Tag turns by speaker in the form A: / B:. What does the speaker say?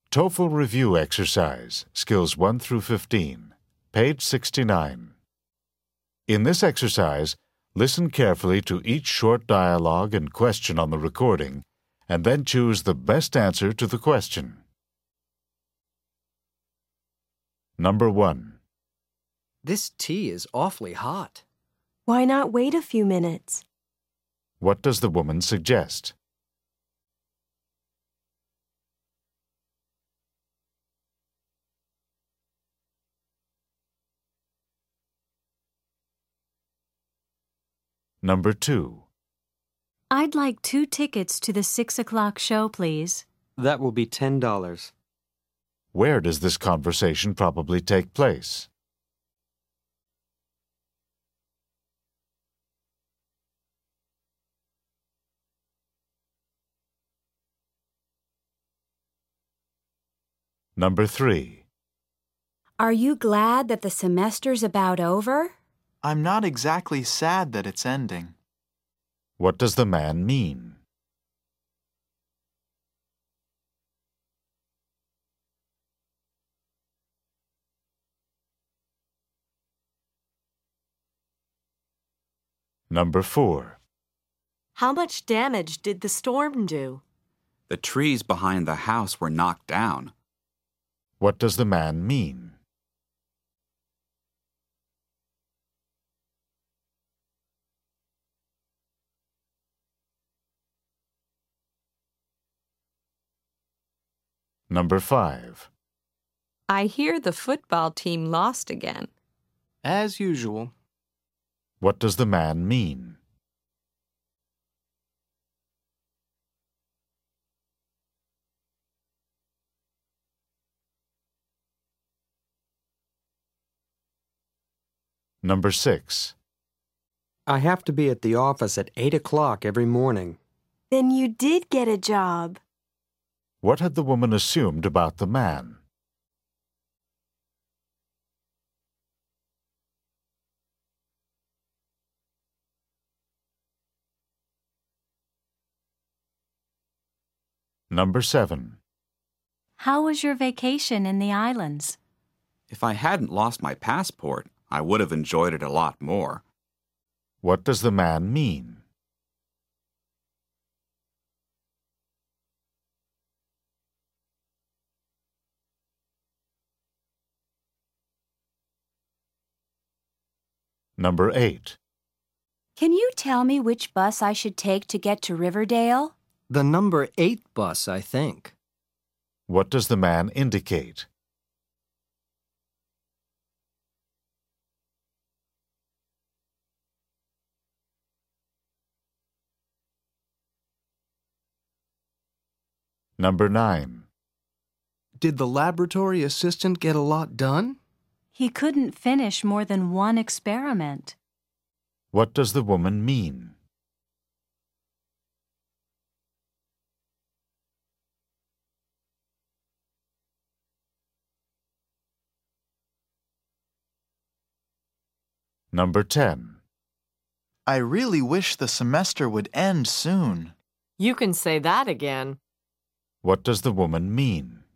A: TOEFL Review Exercise, Skills 1 through 15, page 69. In this exercise, listen carefully to each short dialogue and question on the recording, and then choose the best answer to the question. Number 1.
B: This tea is awfully hot.
C: Why not wait a few minutes?
A: What does the woman suggest? Number 2.
D: I'd like 2 tickets to the 6 o'clock show, please.
B: That will be $10.
A: Where does this conversation probably take place? Number 3.
E: Are you glad that the semester's about over?
F: I'm not exactly sad that it's ending.
A: What does the man mean? Number 4.
C: How much damage did the storm do?
G: The trees behind the house were knocked down.
A: What does the man mean? Number 5.
H: I hear the football team lost again.
B: As usual.
A: What does the man mean? Number 6.
B: I have to be at the office at 8 o'clock every morning.
C: Then you did get a job.
A: What had the woman assumed about the man? Number 7.
D: How was your vacation in the islands?
G: If I hadn't lost my passport, I would have enjoyed it a lot more.
A: What does the man mean? Number 8.
E: Can you tell me which bus I should take to get to Riverdale?
B: The number 8 bus, I think.
A: What does the man indicate? Number 9.
I: Did the laboratory assistant get a lot done?
D: He couldn't finish more than 1 experiment.
A: What does the woman mean? Number 10.
F: I really wish the semester would end soon.
H: You can say that again.
A: What does the woman mean?